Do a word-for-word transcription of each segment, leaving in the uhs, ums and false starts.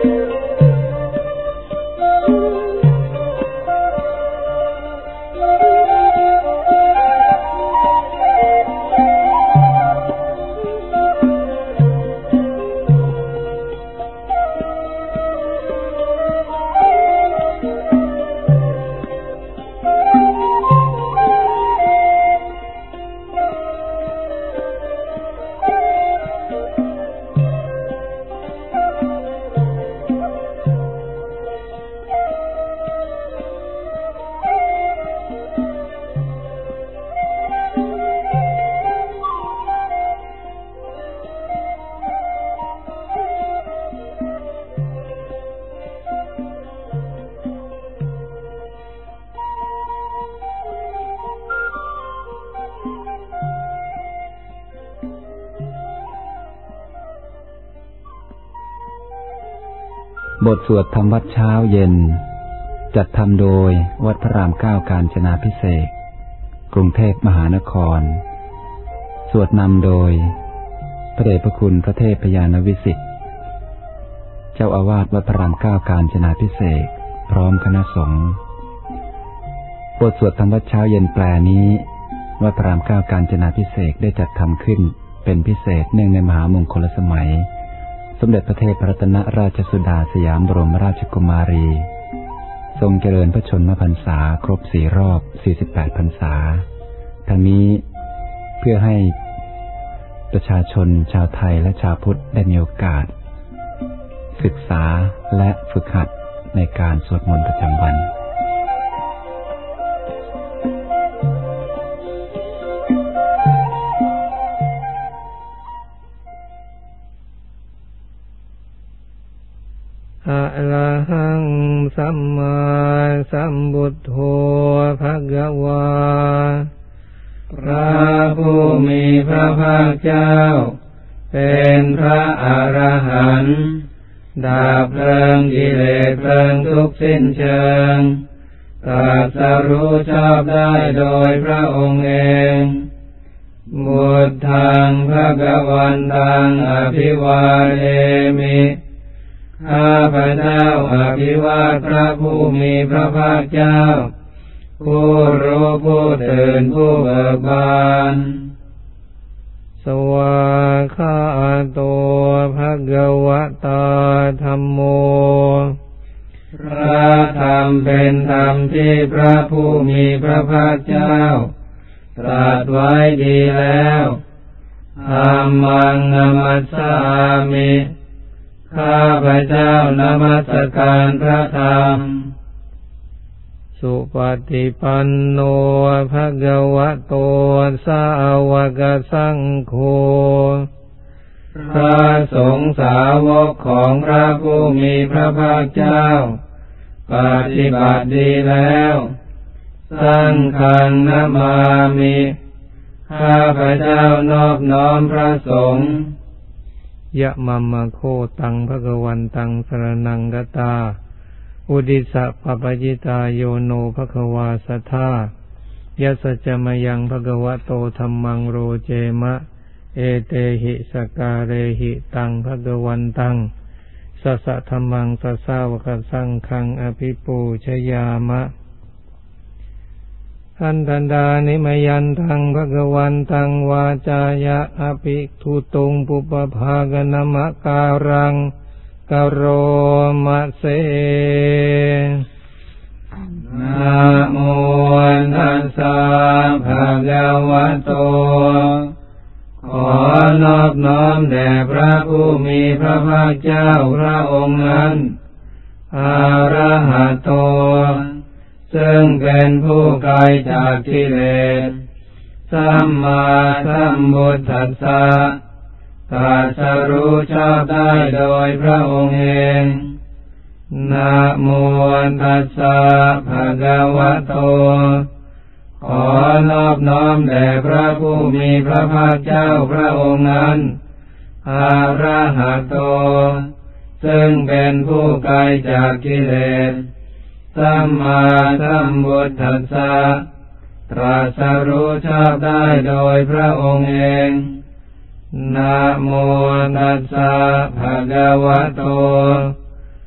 บทสวดธรรมวัดเช้าเย็นจัดทำโดยวัดพระรามเก้ากาญจนาภิเษกกรุงเทพมหานครสวดนำโดยพระเดชพระคุณพระเทพยานวิสิทธิ์เจ้าอาวาสวัดพระรามเก้ากาญจนาภิเษกพร้อมคณะสงฆ์บทสวดธรรมวัดเช้าเย็นแปลนี้วัดพระรามเก้ากาญจนาภิเษกได้จัดทำขึ้นเป็นพิเศษเนื่องในมหามงคลสมัยสมเด็จพระเทพรัตนราชสุดาสยามบรมราชกุมารีทรงเจริญพระชนมพรรษาครบสี่รอบสี่สิบแปดพรรษาทั้งนี้เพื่อให้ประชาชนชาวไทยและชาวพุทธได้มีโอกาสศึกษาและฝึกหัดในการสวดมนต์ประจำวันอะระหังสัมมาสัมพุทโธภะวาพระผู้มีพระภาคเจ้าเป็นพระอรหันต์ดับเพลิงกิเลสเพลิงทุกข์สิ้นเชิงตรัสรู้ชอบได้โดยพระองค์เองพุทธังภะวันตังอภิวาเทมิข้าพเจ้าอภิวาทพระผู้มีพระภาคเจ้าผู้รู้ผู้ตื่นผู้เบิกบานสวากขาโตภะคะวะตาธัมโมพระธรรมเป็นธรรมที่พระผู้มีพระภาคเจ้าตรัสไว้ดีแล้วธัมมังนัมมัสสามิข้าพเจ้านมัสการพระธรรมสุปฏิปันโนภะคะวะโตสาวกสังโฆพระสงฆ์สาวกของพระผู้มีพระภาคเจ้าปฏิบัติดีแล้วสังฆังนะมามิข้าพเจ้านอบน้อมพระสงฆ์ยะมัมมะโคตังภะคะวันตังสรณังกัตตาอุดิสะปปจิตาโยโนภะคะวาสัทธายัสสะจมยังภะคะวะโตธัมมังโรเจมะเอเตหิสการเรหิตังภะคะวันตังสัสสะธัมมังสัสสาวกสังฆังอภิปูชยามะอันตันดานิมยันตังภะคะวันตังวาจายะอภิทุตุงปุปภากนมการังกโรมะเสนะโมตัสสะภะคะวะโตขอนอบน้อมแด่พระผู้มีพระภาคเจ้าพระองค์นั้นอะระหะโตซึ่งเป็นผู้ไกลจากกิเลสสัมมาสัมพุทธัสสะตรัสรู้ชอบได้โดยพระองค์เองนะโมตัสสะภะคะวะโตขอนอบน้อมแด่พระผู้มีพระภาคเจ้าพระองค์นั้นอะระหะโตซึ่งเป็นผู้ไกลจากกิเลสสัมมาสัมพุทธัสสะตรัสรู้ชอบได้โดยพระองค์เองนะโมตัสสะภะคะวะโตข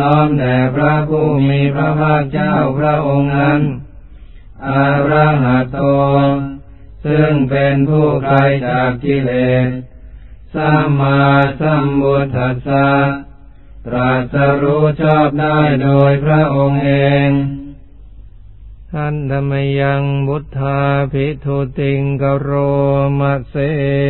น้อมแด่พระผู้มีพระภาคเจ้าพระองค์นั้นอะระหะโตซึ่งเป็นผู้ไกลจากกิเลสสัมมาสัมพุทธัสสะตรัสรู้ชอบได้โดยพระองค์เองท่านธรรมยังบุทธาภิทุติงกโรมะเส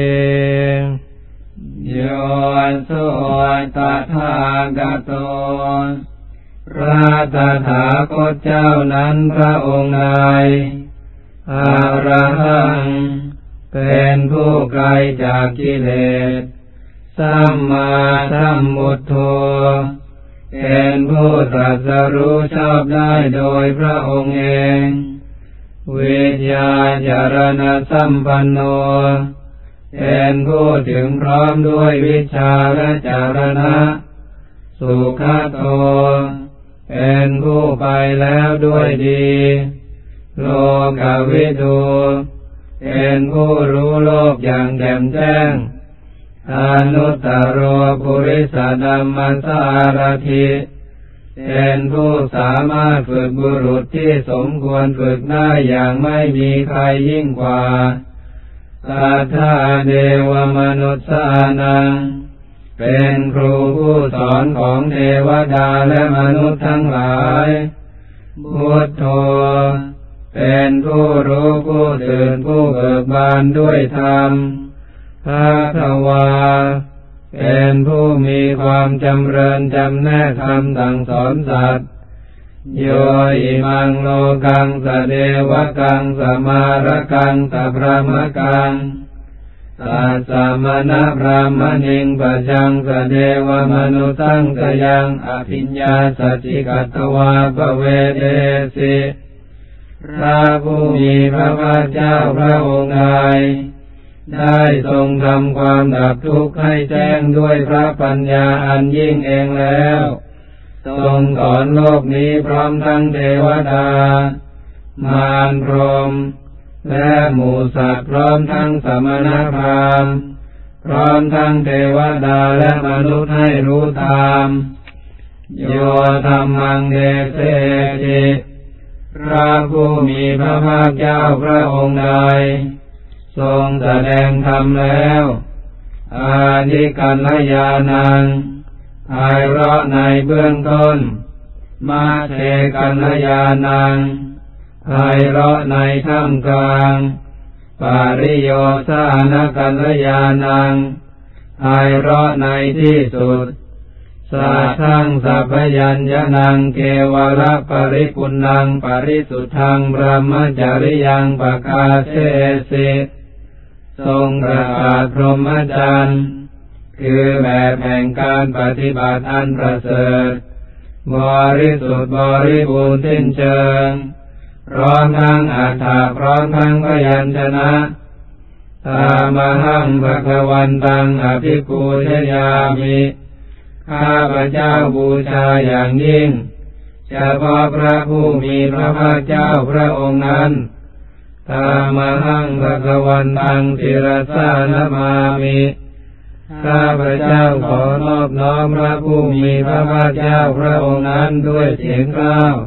โยโสตถาคตพระตถาคตเจ้านั้นพระองค์ใดอะระหังเป็นผู้ไกลจากกิเลสสัมมาสัมพุทโธเป็นผู้ตรัสรู้ชอบได้โดยพระองค์เองวิทยาจารณสัมปันโนเป็นผู้ถึงพร้อมด้วยวิชาและจารณะสุขโตเป็นผู้ไปแล้วด้วยดีโลกวิทูเป็นผู้รู้โลกอย่างแจ่มแจ้งอนุตตรปุริสธัมมัสสารถิเป็นผู้สามารถฝึกบุรุษที่สมควรฝึกได้อย่างไม่มีใครยิ่งกว่าสัทธาเดวมนุษย์สานังเป็นครูผู้สอนของเทวดาและมนุษย์ทั้งหลายพุทโธเป็นผู้รู้ผู้ตื่นผู้เบิกบานด้วยธรรมภควาเป็นผู้มีความจำเริญจำแนกธรรมสั่งสอนสัตว์โยอิมังโลกังสเดวกังสมารกังสพรหมกังตัสสะมณะพรหมณิงปัจจังสเดวมนุสังกยังอภิญญาสัจจิกัตถวาปเวเดสิพระผู้มีพระภาคเจ้าพระองค์ใดได้ทรงทำความดับทุกข์ให้แจ้งด้วยพระปัญญาอันยิ่งเองแล้วทรงสอนโลกนี้พร้อมทั้งเทวดามารพรหมและหมู่สัตว์พร้อมทั้งสมณพราหมณ์พร้อมทั้งเทวดาและมนุษย์ให้รู้ธรรมโยธัมมังเดเสติพระผู้มีพระภาคเจ้าพระองค์ใดทรงแสดงธรรมแล้วอาทิกัลยาณังไพเราะในเบื้องต้นมาเทกัลยาณังไพเราะในท่ามกลางปาริโยสานกัลยาณังไพเราะในที่สุดสัทธังสัพยัญญนังเกวระปริปุณังปริสุทธังบรมจริยังปกาเสสิทรงประกาศพรหมจรรย์คือแบบแห่งการปฏิบัติอันประเสริฐบริสุทธิ์บริบูรณ์สิ้นเชิงพร้อมทั้งอัฏฐะพร้อมทั้งพยัญชนะตามหังภวันตังอภิปูชยามิข้าพเจ้าบูชาอย่างยิ่งเฉพาะพระผู้มีพระภาคเจ้าพระองค์นั้นตามหังภวันตังศิรสานมามิข้าพเจ้าขอนอบน้อมพระผู้มีพระภาคเจ้าพระองค์นั้นด้วยเสียงกล้าว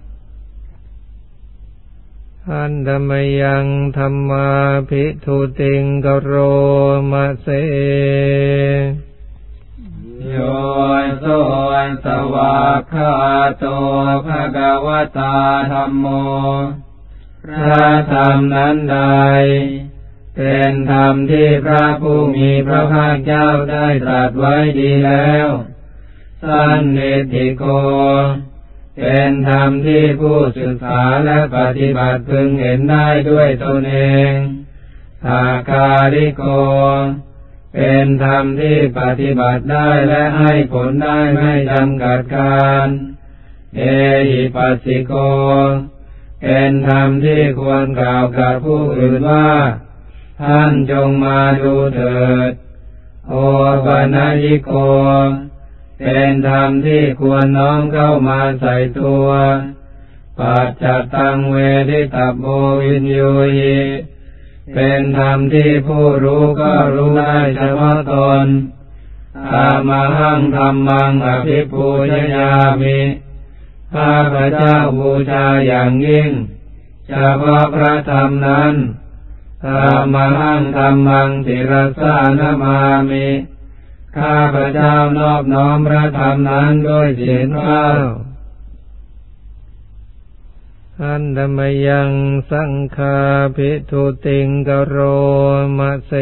อันธรรมยังธรรมาภิทุติงกโรมะเสโยโสสวากขาโตภะคะวตาธัมโมพระธรรมนั้นใดเป็นธรรมที่พระผู้มีพระภาคเจ้าได้ตรัสไว้ดีแล้วสันนิธิโกเป็นธรรมที่ผู้ศึกษาและปฏิบัติพึงเห็นได้ด้วยตนเองทาคาริโกเป็นธรรมที่ปฏิบัติได้และให้ผลได้ไม่จำกัดการเอหิปัสสิโกเป็นธรรมที่ควรกล่าวกับผู้อื่นว่าท่านจงมาดูเถิดโอปนัญิโกเป็นธรรมที่ควรน้อมเข้ามาใส่ตัวปัจจัตตังเวทิตโพวินยูหิเป็นธรรมที่ผู้รู้ก็รู้ได้เฉพาะตนธรรมังธัมมังอภิปูชยามิข้าพเจ้าบูชาอย่างยิ่งเฉพาะพระธรรมนั้นธรรมังธัมมังติรัสสานะมามิข้าพเจ้านอบน้อมพระธรรมนั้นด้วยเสียงกล้าวอันธรรมยังสังฆาภิทุติงกโรมะเส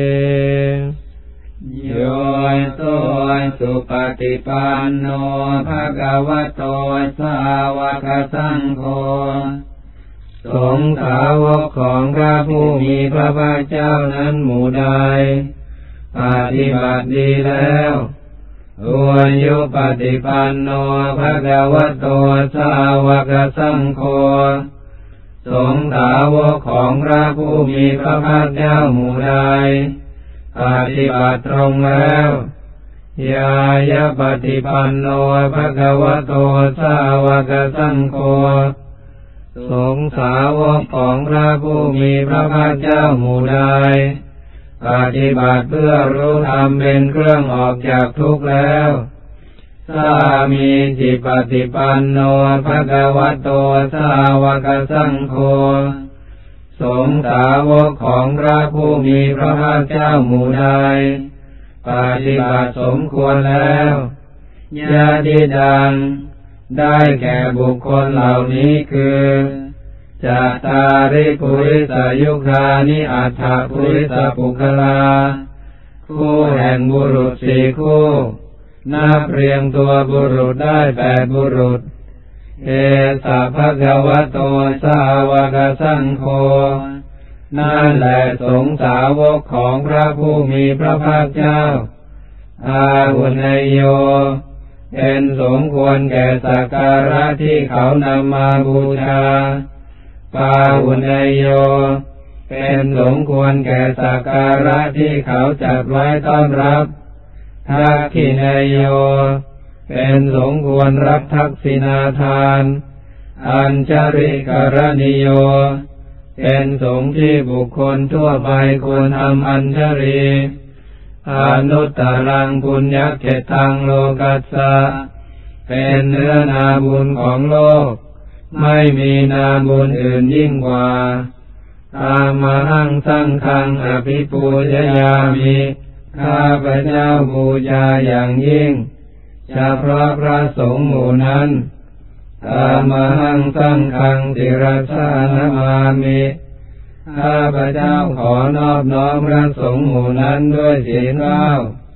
โยโสสุปฏิปันโนภะคะวะโตสาวกสังโฆสงฆ์สาวกของพระผู้มีพระภาคเจ้านั้นหมู่ใดปฏิบัติดีแล้วอวยยุปฏิปันโนภะคะวะโตสาวกสังโฆสงฆ์สาวกของพระผู้มีพระภาคเจ้าหมู่ใดปฏิบัติตรงแล้วยายะปฏิปันโนภะคะวะโตสาวกสังโฆสงฆ์สาวกของพระผู้มีพระภาคเจ้าหมู่ใดปฏิบัติเพื่อรู้ธรรมเป็นเครื่องออกจากทุกข์แล้วสามีจิปฏิปันโนภะคะวะโตสาวกสังโฆสงฆ์สาวกของพระผู้มีพระภาคเจ้าหมู่ใดปฏิบัติสมควรแล้วญาติดังได้แก่บุคคลเหล่านี้คือจัตตาริปุริสยุคานิอัฏฐปุริสปุคลาคู่แห่งบุรุษสี่คู่นับเรียงตัวบุรุษได้แปดบุรุษเอสะภะคะวะโตสาวกสังโฆนั่นแหละสงฆ์สาวกของพระผู้มีพระภาคเจ้าอาหุเนยโยเป็นสมควรแก่สักการะที่เขานำมาบูชาปาหุเนยโยเป็นสมควรแก่สักการะที่เขาจัดไว้ต้อนรับทักขิเนยโยเป็นสมควรรับทักษิณาทานอัญชริกรณิโยเป็นสงฆ์ที่บุคคลทั่วไปควรทำอัญชลีอนุตตรังปุญญเขตังโลกัสสะเป็นเนื้อนาบุญของโลกไม่มีนาบุญอื่นยิ่งกว่าธรรมังสังฆังอภิปูชยามิข้าพเจ้าบูชาอย่างยิ่งเฉพาะพระสงฆ์หมู่นั้นธรรมังสังฆังติรัสสานะมามิข้าพเจ้าขอนอบน้อมพระสงฆ์หมู่นั้นด้วยเสียงกล้าว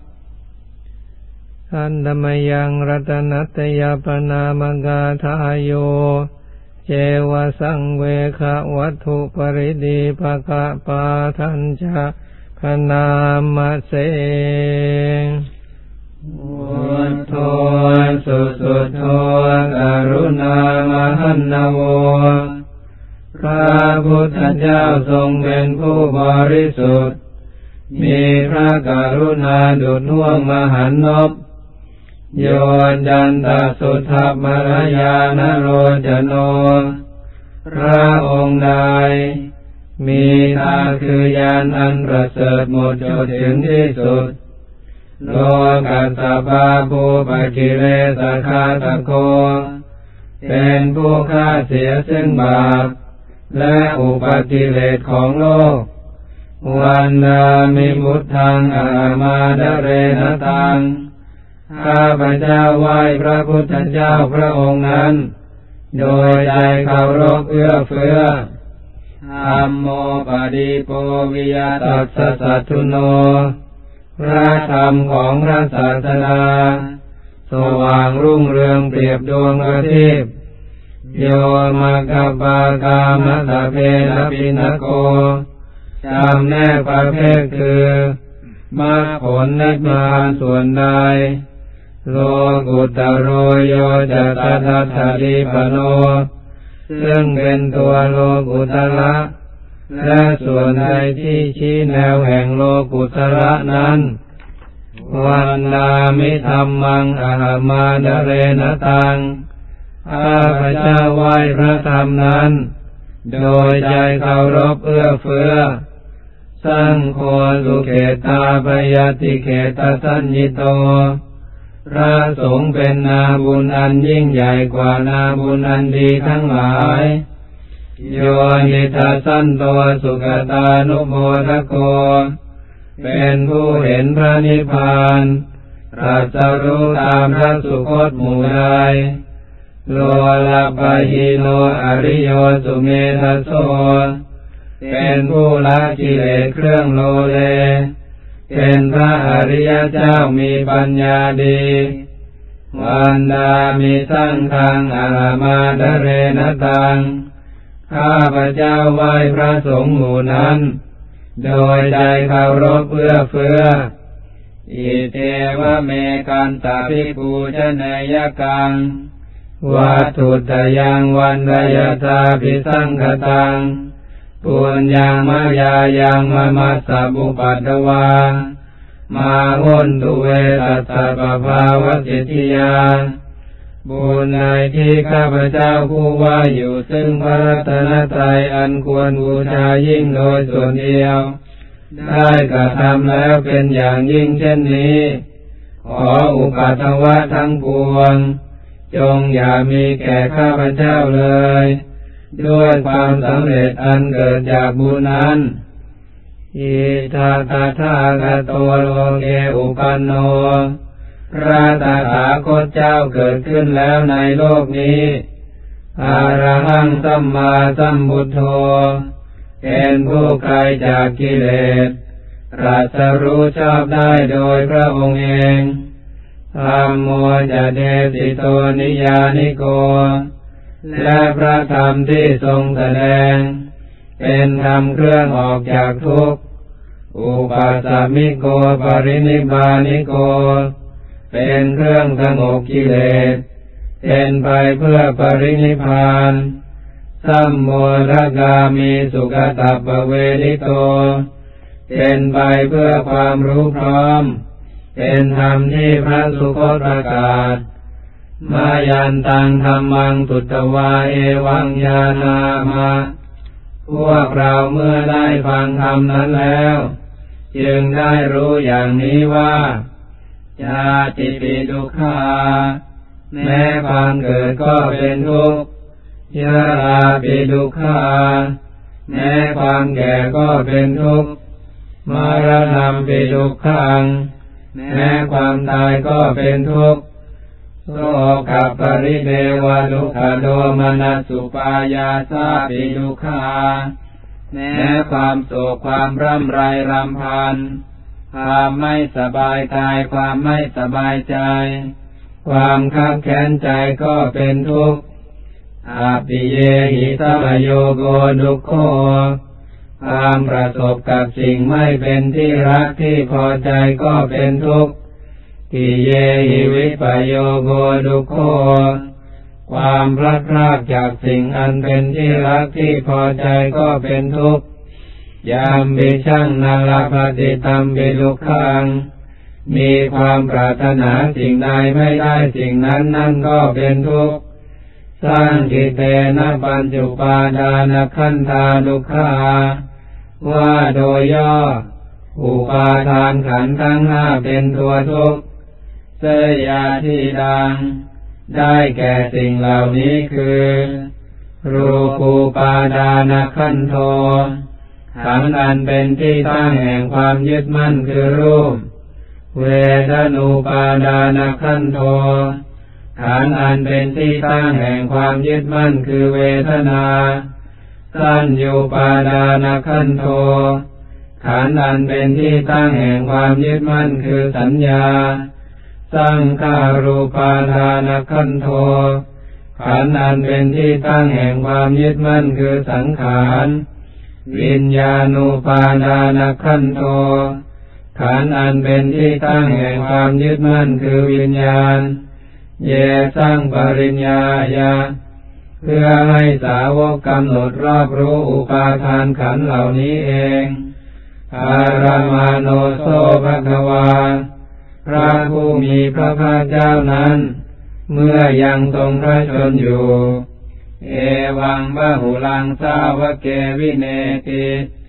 อันธรรมยังรัตนัตยปนามกาทายโยเจวสังเวคะวัตถุปริดีภกะปาทัญจาพนามเสพุทโธสุสุโธกรุณามหันนโวพระพุทธเจ้าทรงเป็นผู้บริสุทธิ์มีพระกรุณาดุจห่วงมหันนบโยจันตสุทัพมรยานโรจโนพระองค์ใดมีตาคือยานอันประเสริฐหมดจดถึงที่สุดโลกัสสปะภูปกิเลสคาตโกเป็นผู้ฆ่าเสียซึ่งบาปและอุปาทิเลสของโลกวันนามิมุตทังอามาดเรนตังข้าพเจ้าไหว้พระพุทธเจ้าพระองค์นั้นโดยใจเคารพเอื้อเฟื้อธัมโมปฏิโปวิยตัสสะสัทธุโนพระธรรมของพระศาสดาสว่างรุ่งเรืองเปรียบดวงอาทิตย์โยมกปากามะตะเพนะปินะโกจำแนกประเภทคือมรรคผลนิพพานส่วนใดโลกุตโรโยจะตัทธาริปโนซึ่งเป็นตัวโลกุตระและส่วนใดที่ชี้แนวแห่งโลกุตระนั้นวันนามิธัมมังอะหัมาดเรนตังข้าพเจ้าไหว้พระธรรมนั้นโดยใจเคารพเอื้อเฟื้อสสังโฆสุเขตาปยติเขตสัญญิโตพระสงฆ์เป็นนาบุญอันยิ่งใหญ่กว่านาบุญอันดีทั้งหลายโยนิทัสสันโตสุขตานุโมทโกเป็นผู้เห็นพระนิพพานตรัสรู้ตามพระสุคตหมู่ใดโลลาปหิโนอริโยสุเมทัสโสเป็นผู้ละกิเลสเครื่องโลเลเป็นพระอริยเจ้ามีปัญญาดีวันดามิสังฆังอามาดเรนตังข้าพเจ้าไหว้พระสงฆ์หมู่นั้นโดยใจเคารพเอื้อเฟื้ออิเทวะเมกันตาภิกขุชเนยกังวัตถุตยังวันดยตาภิสังคตังปุญญังมายายังมมัสสะบุปัตตวามาหุนตุเวตัสสะปะภาวะสิทธิยาบุญในที่ข้าพเจ้าผู้ว่าอยู่ซึ่งพระรัตนตรัยอันควรบูชายิ่งโดยส่วนเดียวได้กระทำแล้วเป็นอย่างยิ่งเช่นนี้ขออุปัฏฐวะทั้งปวงจงอย่ามีแก่ข้าพเจ้าเลยด้วยความสำเร็จอันเกิดจากบุญนั้นอิทาตถาคโตโลเกอุปันโนพระตถาคตเจ้าเกิดขึ้นแล้วในโลกนี้อะระหังสัมมาสัมพุทโธเป็นผู้ไกลจากกิเลสตรัสรู้ชอบได้โดยพระองค์เองธัมโมจะเดสิโตนิยานิโกและพระธรรมที่ทรงแสดงเป็นธรรมเครื่องออกจากทุกข์อุปัสสมิโกปรินิพพานิโกเป็นเครื่องสงบกิเลสเป็นไปเพื่อปรินิพพานสัมโมทกามิสุขตัปปเวทิโตเป็นไปเพื่อความรู้พร้อมเป็นธรรมที่พระสุคตประกาศมายันตังธัมมังสุตตวาเอวังญาณามะพวกเราเมื่อได้ฟังธรรมนั้นแล้วจึงได้รู้อย่างนี้ว่าชาติปิทุกขาแม้ความเกิดก็เป็นทุกข์ชราปิทุกขาแม้ความแก่ก็เป็นทุกข์มรณะปิทุกขังแม้ความตายก็เป็นทุกข์โสกปริเดวะทุกขโดมนัสสุปายาสาปิทุกขาแม้ความโศกความร่ำไรรำพันความไม่สบายกายความไม่สบายใจความคับแค้นใจก็เป็นทุกข์อาปิเยหิสัมโยโกดุโขความประสบกับสิ่งไม่เป็นที่รักที่พอใจก็เป็นทุกข์กิเยหิวิปโยโกดุโขความพลัดพรากจากสิ่งอันเป็นที่รักที่พอใจก็เป็นทุกข์ยามปิชั่งนาลภติตัมปิทุกขังมีความปรารถนาสิ่งใดไม่ได้สิ่งนั้นนั่นก็เป็นทุกข์สร้างกิเตนะปัญจุปาทานขันธาทุกขาว่าโดยย่ออุปาทานขันธ์ทั้งห้าเป็นตัวทุกข์เสยาที่ดังได้แก่สิ่งเหล่านี้คือรูปูปาทานขันโธขันธ์อันเป็นที่ตั้งแห่งความยึดมั่นคือรูปเวทนูปาทานขันโธขันธ์อันเป็นที่ตั้งแห่งความยึดมั่นคือเวทนาสัญญูปาทานขันโธขันธ์อันเป็นที่ตั้งแห่งความยึดมั่นคือสัญญาสังขารูปาทานขันโธขันธ์อันเป็นที่ตั้งแห่งความยึดมั่นคือสังขารวิญญาณูปาทานขันโธขันธ์อันเป็นที่ตั้งแห่งความยึดมั่นคือวิญญาณเยสังปริญญาญาเพื่อให้สาวกกำหนดรอบรู้อุปาทานขันธ์เหล่านี้เองอารมาโนโสภควาพระผู้มีพระภาคเจ้านั้นเมื่อยังทรงพระชนอยู่เอวังบหุลังสาวเกวิเนติ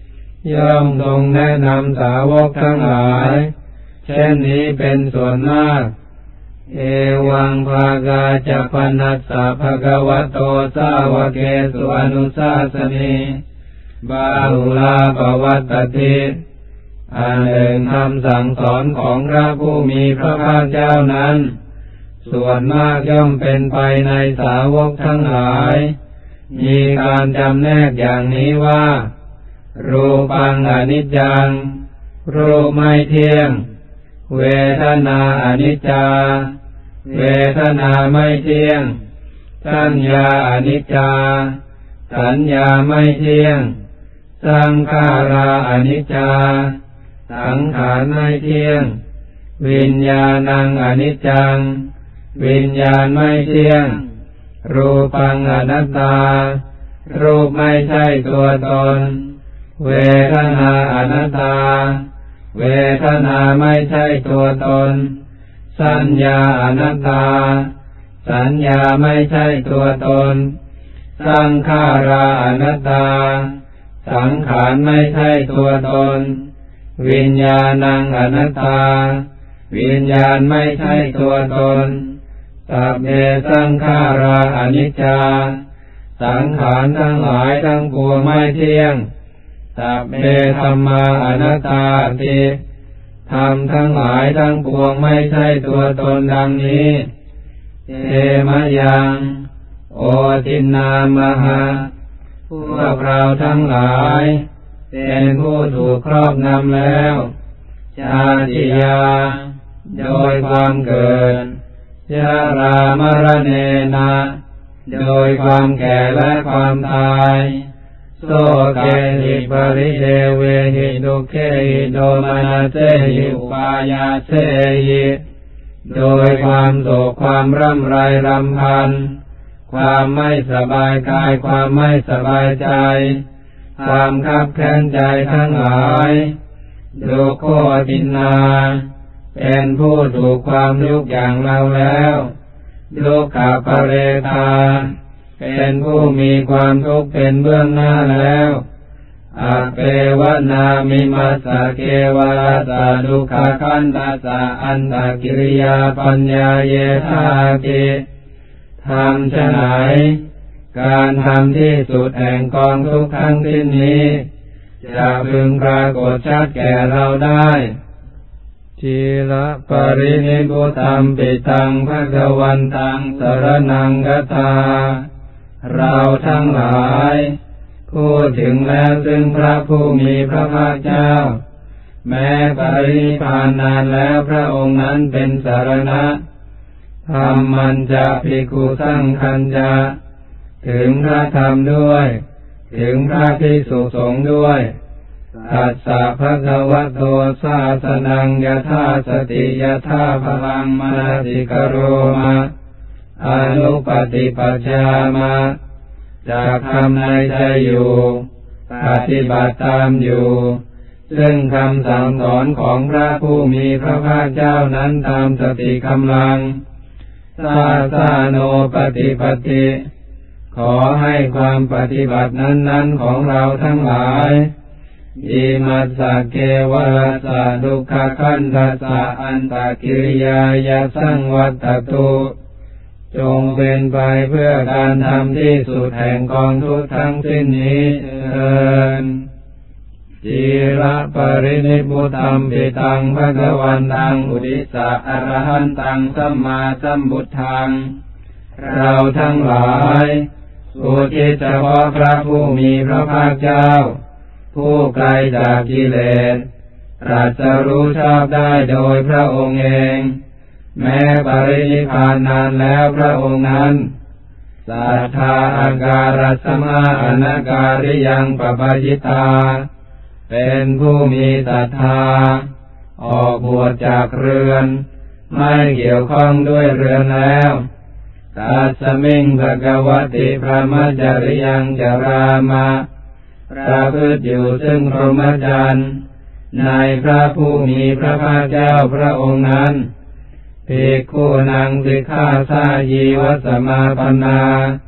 ย่อมทรงแนะนำสาวกทั้งหลายเช่นนี้เป็นส่วนมากเอวังภากาจะปนัสสะภะคะวะโตสาวกเกสุอนุสาสนีบาหุลาภวัตติอันหนึ่งคำสั่งสอนของพระผู้มีพระภาคเจ้านั้นส่วนมากย่อมเป็นไปในสาวกทั้งหลายมีการจำแนกอย่างนี้ว่ารูปังอนิจจังรูปไม่เที่ยงเวทนาอนิจจาเวทนาไม่เที่ยงสัญญาอนิจจาสัญญาไม่เที่ยงสังขาราอนิจจาสังขารไม่เที่ยงวิญญาณังอนิจจังวิญญาณไม่เที่ยงรูปังอนัตตารูปไม่ใช่ตัวตนเวทนาอนัตตาเวทนาไม่ใช่ตัวตนสัญญาอนัตตาสัญญาไม่ใช่ตัวตนสังขาราอนัตตาสังขารไม่ใช่ตัวตนวิญญาณังอนัตตาวิญญาณไม่ใช่ตัวตนสัพเพสังขาราอนิจจาสังขารทั้งหลายทั้งปวงไม่เที่ยงสัพเพธัมมาอนัตตาติธรรมทั้งหลายทั้งปวงไม่ใช่ตัวตนดังนี้เอมะยังโอทินนามหะพวกเราทั้งหลายเป็นผู้ถูกครอบงำแล้วชาติยาโดยความเกิดชรามรณะนะโดยความแก่และความตายโสเกหิปริเดเวหิดุเคหิโดมานาเสหิอุปายาเสหิโดยความโศกความร่ำไรรำพันความไม่สบายกายความไม่สบายใจความคับแค้นใจทั้งหลายดุโคตินาเป็นผู้ถูกความทุกข์อย่างเราแล้วทุกขปเรตาเป็นผู้มีความทุกข์เป็นเบื้องหน้าแล้วอาเปวนามิมัสสะเกวะสะดุขขันธัสสะอันตกิริยาปัญญาเยธาติทำฉะไหนการทำที่สุดแห่งกองทุกข์ทั้งสิ้นนี้จะพึงปรากฏชัดแก่เราได้จีระปรินิพพุตัมปิตังภคะวันตังสรณังกัตถาเราทั้งหลายพูดถึงแล้วซึ่งพระผู้มีพระภาคเจ้าแม้ปรินิพพานนานแล้วพระองค์นั้นเป็นสรณะธรรมันจะภิกขุสังฆัญจะถึงพระธรรมด้วยถึงพระภิกษุสงฆ์ด้วยตัสสะภะคะวะโตสาสนังยถาสติยถาพลังมนสิกโรมะอนุปฏิปัจจามะจากทำในใจอยู่ปฏิบัติตามอยู่ซึ่งคำสั่งสอนของพระผู้มีพระภาคเจ้านั้นตามสติกำลังสาสาโนปฏิปติขอให้ความปฏิบัตินั้นๆของเราทั้งหลายอิมัสสะเกวะสะดุขขันธัสสะอันตกิริยายะสังวัตตุจงเป็นไปเพื่อการทำที่สุดแห่งกองทุกข์ทั้งสิ้นนี้เถิดจีระปรินิพพุตัมปิตังภคะวันตังอุทิสะอรหันตังสัมมาสัมพุทธังเราทั้งหลายอุทิศเฉพาะพระผู้มีพระภาคเจ้าผู้ไกลจากกิเลสตรัสรู้ชอบได้โดยพระองค์เองแม้ปรินิพพานนานแล้วพระองค์นั้นสัทธาอาการสมาอนาการิยังปปจิตาเป็นผู้มีศรัทธาออกบวชจากเรือนไม่เกี่ยวข้องด้วยเรือนแล้วตัสมิงภควติพระมัจจริยังจรามะประพฤติอยู่ซึ่งพรหมจรรย์ในพระผู้มีพระภาคเจ้าพระองค์นั้นภิกขุนังสิกขาสายีวสมาปนา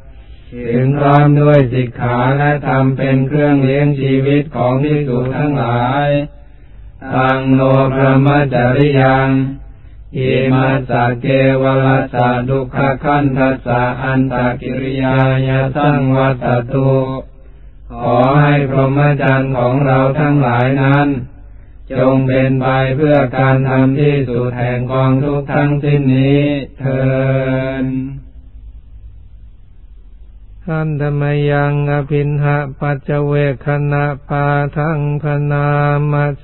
ถึงพร้อมด้วยสิกขาและธรรมเป็นเครื่องเลี้ยงชีวิตของภิกษุทั้งหลายตังโนพรหมจริยังอิมัสสะเกวลัสสะดุขขันธัสสะอันตกิริยายะสังวัตตุขอให้พรหมจรรย์ของเราทั้งหลายนั้นจงเป็นไปเพื่อการทำที่สุดแห่งกองทุกข์ทั้งสิ้นนี้เถิดอันธรรมยังอภินหะปัจเจเวคขณะปาทังพนามเส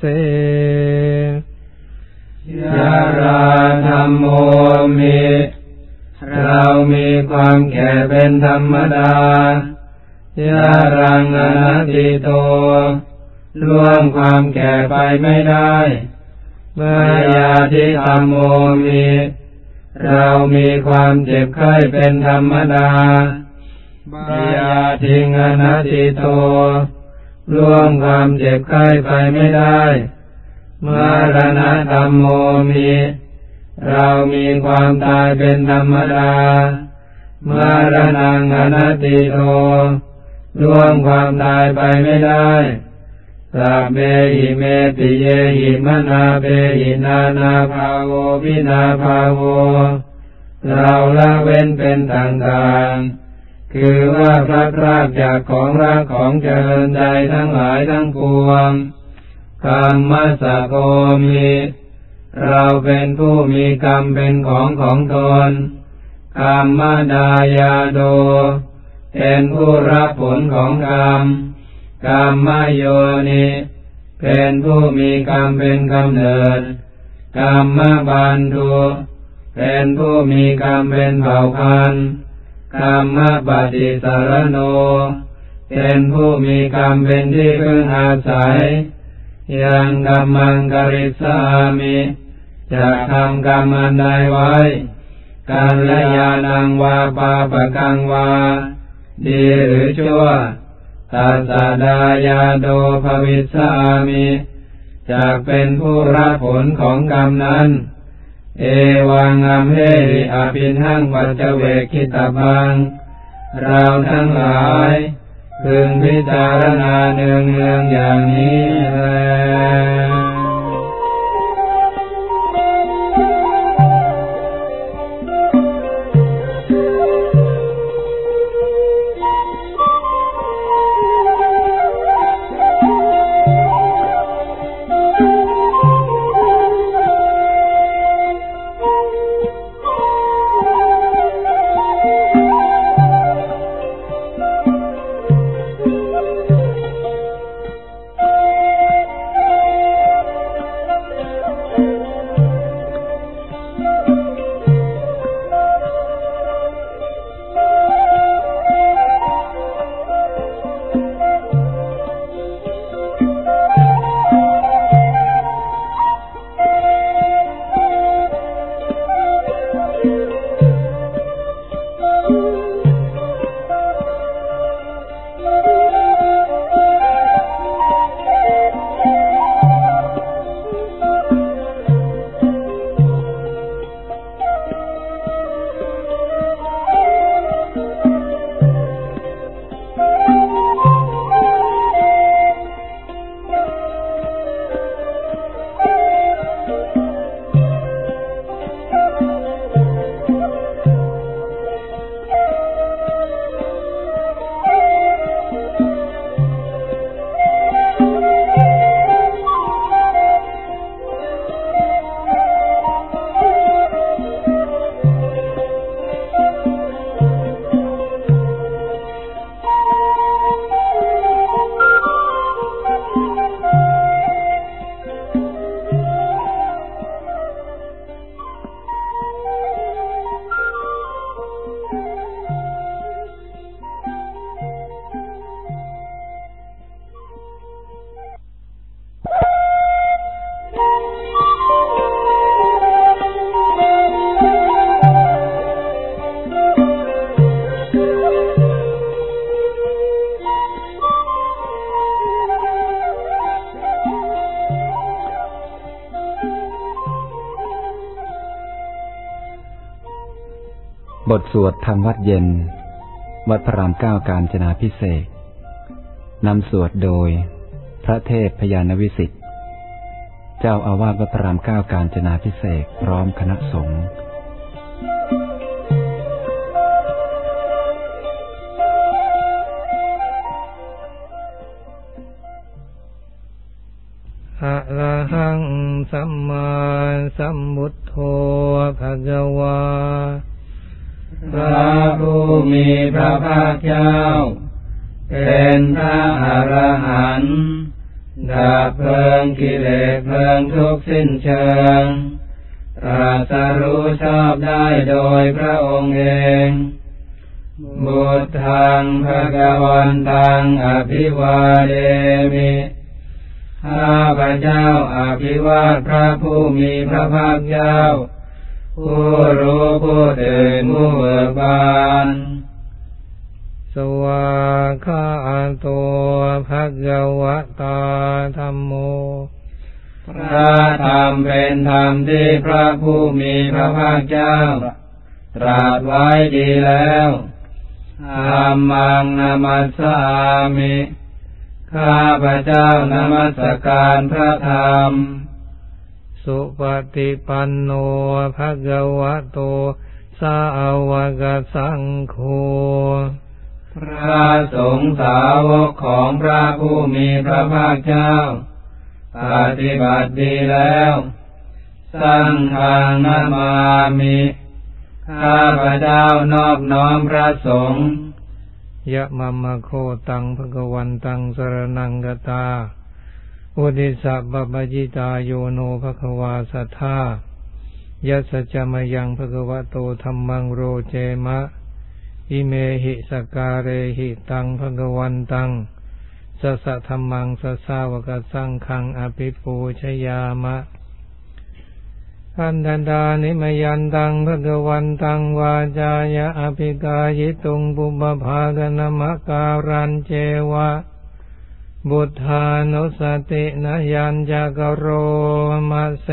ยาราธัมโมมิเรามีความแก่เป็นธรรมดายารังอนัตติโตล่วงความแก่ไปไม่ได้มายาทิธัมโมมิเรามีความเจ็บไข้เป็นธรรมดามายาทิงอนัตติโตล่วงความเจ็บไข้ไปไม่ได้มรณะธัมโมมิเรามีความตายเป็นธรรมดามรณังอนัตติโตล่วงความตายไปไม่ได้สัพเพหิเมปิเยหิมนาเปหินานาภาโววินาภาโวเราละเว้นเป็นต่างๆคือว่าพลัดพรากจากของรักของเจริญใจทั้งหลายทั้งปวงกรรมสะโกมิเราเป็นผู้มีกรรมเป็นของของตนกรรมดายาโดเป็นผู้รับผลของกรรมกรรมโยนิเป็นผู้มีกรรมเป็นกำเนิดกรรมบันทุเป็นผู้มีกรรมเป็นเผ่าพันธุ์กรรมปฏิสารโนเป็นผู้มีกรรมเป็นที่พึ่งอาศัยยังกัมมังกริสามิจะทำกรรมอันใดไว้กัลยาณังวาปาปกังวาดีหรือชั่วตัสสะดายาโดภวิสสามิจะเป็นผู้รับผลของกรรมนั้นเอวังอัมเหหิอภินหังปัจเจเวคขิตบังเราทั้งหลายพึงพิจารณาเนืองเนืองอย่างนี้แลบทสวดธรรมวัดเย็นวัดพระรามเก้ากาญจนาภิเษกนำสวดโดยพระเทพพยานวิสิทธิ์เจ้าอาวาสวัดพระรามเก้ากาญจนาภิเษกพร้อมคณะสงฆ์อะระหังสัมมาสัมพุทโธภะคะวาพระผู้มีพระภาคเจ้าเป็นพระอรหันต์ดับเพลิงกิเลสเพลิงทุกข์สิ้นเชิงตรัสรู้ชอบได้โดยพระองค์เองบุตตังภคะวันตังอภิวาเดมิข้าพเจ้าอภิวาทพระผู้มีพระภาคเจ้าผู้รู้ผู้ตื่นผู้เบิกบานสวากขาโตภควตาธัมโมพระธรรมเป็นธรรมที่พระผู้มีพระภาคเจ้าตรัสไว้ดีแล้วธัมมังนามัสสามิข้าพเจ้านมัสการพระธรรมสุปฏิปันโนภควโตสาวกสังโฆพระสงฆ์สาวกของพระผู้มีพระภาคเจ้าปฏิบัติดีแล้วสังฆังนามามิข้าพเจ้านอบน้อมพระสงฆ์ยะมัมมะโคตังภะคะวันตังสรณังกตาอุทิสัพพปจิตาโยโนภควาสัทธายัสสะจมยังภควโตธัมมังโรเจมะอิเมหิสการเรหิตังภควันตังสัสสะธัมมังสัสสาวกสังฆังอภิปูชยามะอันดันดานิมยันตังภควันตังวาจายะอภิกายิตุงปุบภากนมการันเจวะบุทธานุสตินยัญจักโรมาเส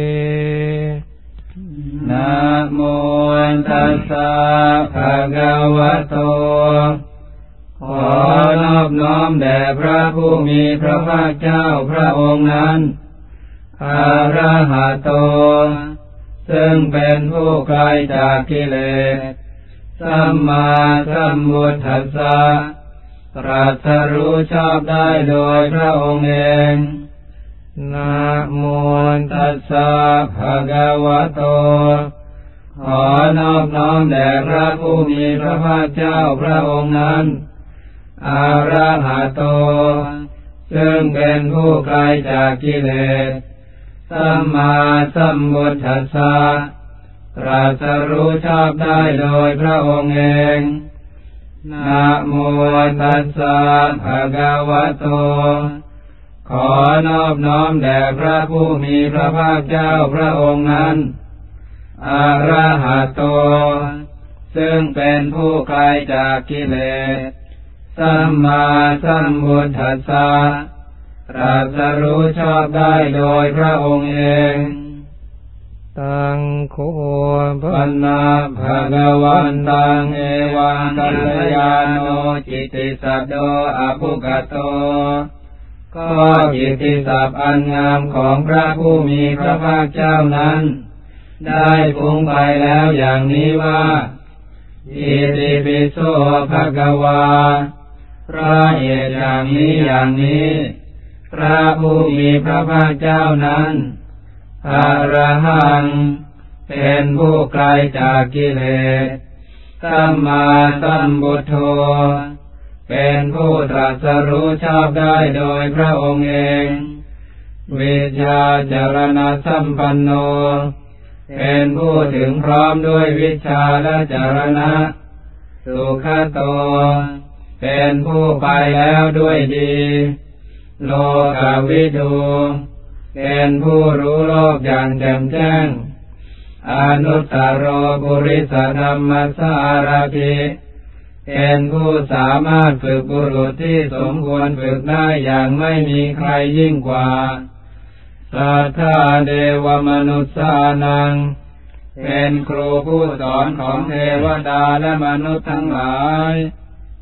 นะโมตัสสะภะคะวะโตขอนอบน้อมแด่พระผู้มีพระภาคเจ้าพระองค์นั้นอะระหะโตซึ่งเป็นผู้ไกลจากกิเลสสัมมาสัมพุทธัสสะตรัสรู้ชอบได้โดยพระองค์เองนะโมตัสสะภะคะวะโตขอนอบน้อมแด่พระผู้มีพระภาคเจ้าพระองค์นั้นอะระหะโตซึ่งเป็นผู้ไกลจากกิเลสสัมมาสัมพุทธัสสะตรัสรู้ชอบได้โดยพระองค์เองนะโมตัสสะภะคะวะโตขอนอบน้อมแด่พระผู้มีพระภาคเจ้าพระองค์นั้นอะระหะโตซึ่งเป็นผู้ไกลจากกิเลสสัมมาสัมพุทธัสสะตรัสรู้ชอบได้โดยพระองค์เองตังโคปันนาภะคะวันตังเอวังกัลยาโนจิตติสัตโตอภุกโตก็จิตติศัพท์อันงามของพระผู้มีพระภาคเจ้านั้นได้ฟุ้งไปแล้วอย่างนี้ว่าอิติปิโสภะคะวาเพราะเหตุอย่างนี้อย่างนี้พระผู้มีพระภาคเจ้านั้นอรหังเป็นผู้ไกลจากกิเลสสัมมาสัมพุทโธเป็นผู้ตรัสรู้ชอบได้โดยพระองค์เองวิชชาจารณะสัมปันโนเป็นผู้ถึงพร้อมด้วยวิชาและจารณะสุขโตเป็นผู้ไปแล้วด้วยดีโลกวิทูเป็นผู้รู้โลกอย่างแจ่มแจ้งอนุตตโรปุริสธรรมสารถิเป็นผู้สามารถฝึกบุรุษที่สมควรฝึกได้อย่างไม่มีใครยิ่งกว่าสัทธาเดวมนุษสานังเป็นครูผู้สอนของเทวดาและมนุษย์ทั้งหลาย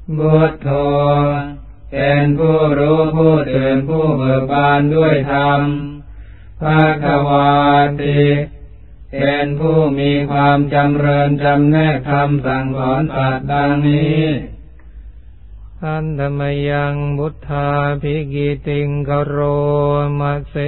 พุทโธเป็นผู้รู้ผู้ตื่นผู้เบิกบานด้วยธรรมภควาติเป็นผู้มีความจำเริญจำแนกธรรมสั่งสอนสัตว์ดังนี้อันธรรมยังบุทธาภิกิติงกโรมะเส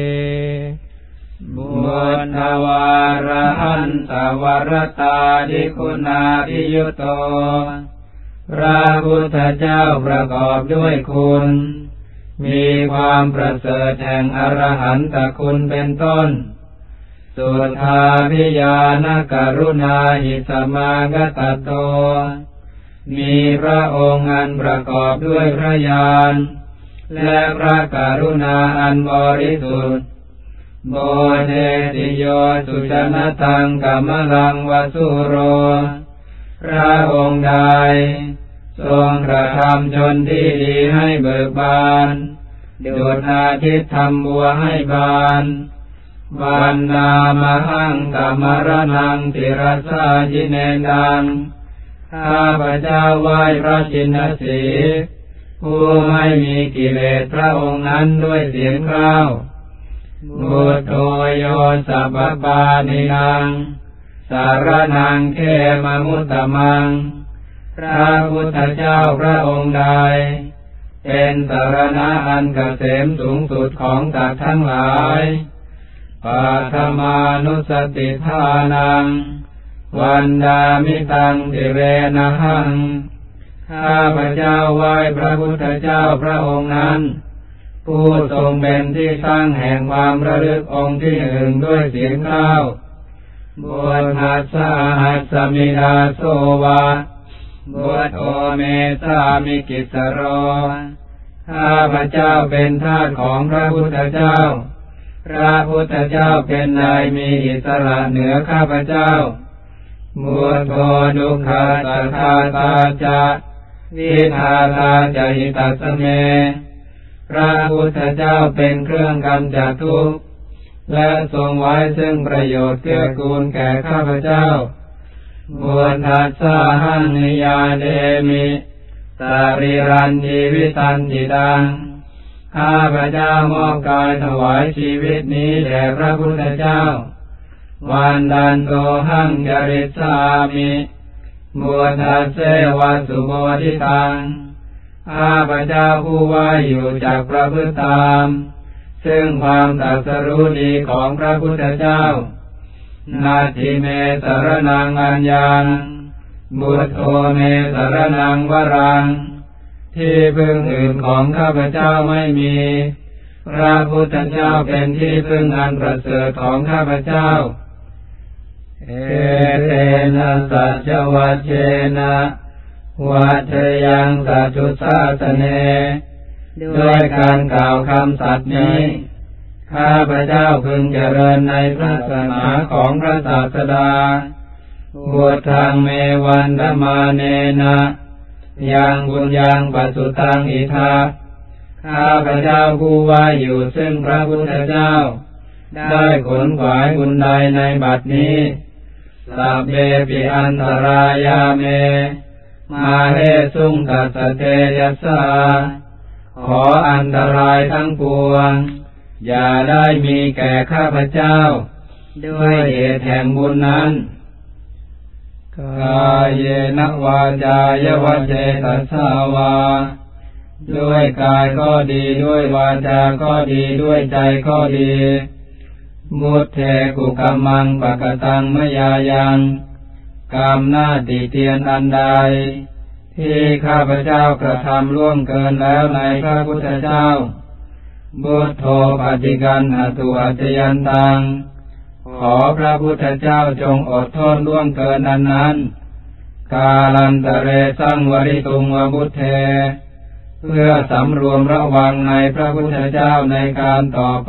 บุทธวาระหันตวรตาดิคุณาภิยุตโตพระพุทธเจ้าประกอบด้วยคุณมีความประเสริฐแห่งอรหันตคุณเป็นต้นสุทธาภิญาณกรุณาหิสมากตโตมีพระองค์อันประกอบด้วยพระญาณและพระกรุณาอันบริสุทธิ์โบเทติโยสุจนตังกัมมลังวสุโรพระองค์ใดทรงกระทำชนที่ดีให้เบิกบานดุจอาทิตย์ทำบัวให้บานวันนามหังกัมมรนังติรสาจิเนดังข้าพเจ้าไหว้พระชินสีห์ผู้ไม่มีกิเลสพระองค์นั้นด้วยเสียงกล้าวพุทโธโยสัพพปานินังสารนังเขมมุตตมังพระพุทธเจ้าพระองค์ใดเป็นสรณะอันเกษมสูงสุดของสัตว์ทั้งหลายปัทมานุสติทานังวันดามิตังติเรนะหังข้าพเจ้าไหว้พระพุทธเจ้าพระองค์นั้นผู้ทรงเป็นที่ตั้งแห่งความระลึกองค์ที่หนึ่งด้วยเสียงกล้าวบุทธัสสะหัสสมิดาโสวะบุทโธเมสามิกิสโรข้าพเจ้าเป็นทาสของพระพุทธเจ้าพระพุทธเจ้าเป็นนายมีอิสระเหนือข้าพเจ้าบุทโธดุขะสัทธาตาจะวิทาตาจะหิตัสเมพระพุทธเจ้าเป็นเครื่องกำจัดทุกข์และทรงไว้ซึ่งประโยชน์เกื้อกูลแก่ข้าพเจ้าบุทธัสสะหังนิยาเดมิสาริรันชีวิตันติดังข้าพเจ้ามอบกายถวายชีวิตนี้แด่พระพุทธเจ้าวันดันโตหังจริสามิบุทธัสเสวะสุโมทิตังข้าพเจ้าผู้ว่าอยู่จากประพฤติตามซึ่งความตรัสรู้ดีของพระพุทธเจ้านาทิเมสรนังอัญญังบุทโธเมสรนังวรังที่พึ่งอื่นของข้าพเจ้าไม่มีพระพุทธเจ้าเป็นที่พึ่งอันประเสริฐของข้าพเจ้าเอเตนะสัจวัชเชนะวัชยังสัจจุสาสเนด้วยการกล่าวคำสัตย์นี้ข้าพเจ้าพึงเจริญในพระศาสนาของพระศาสดาบุตทังเมวันธมาเนนะยังบุญยังปัสสุตังอิทาข้าพเจ้าผู้ว่าอยู่ซึ่งพระพุทธเจ้าได้ขนขวายบุญใดในบัดนี้สัพเพปิอันตรายาเมมาเฮสุงตัสเตยัสสาขออันตรายทั้งปวงอย่าได้มีแก่ข้าพเจ้าด้วยเหตุแห่งบุญนั้นกายเยนะวาจายวเจตัสสาวาด้วยกายก็ดีด้วยวาจาก็ดีด้วยใจก็ดีมุตเทกุกัมมังปะกตังมยายังกรรมหน้าติเตียนอันใดที่ข้าพเจ้ากระทำล่วงเกินแล้วในพระพุทธเจ้าบุตโธปฏิกันหตุอัจยันตังขอพระพุทธเจ้าจงอดโทษล่วงเกินนั้นนั้นกาลันตะเรสังวริตุงวบุตเทเพื่อสำรวมระวังในพระพุทธเจ้าในการต่อไป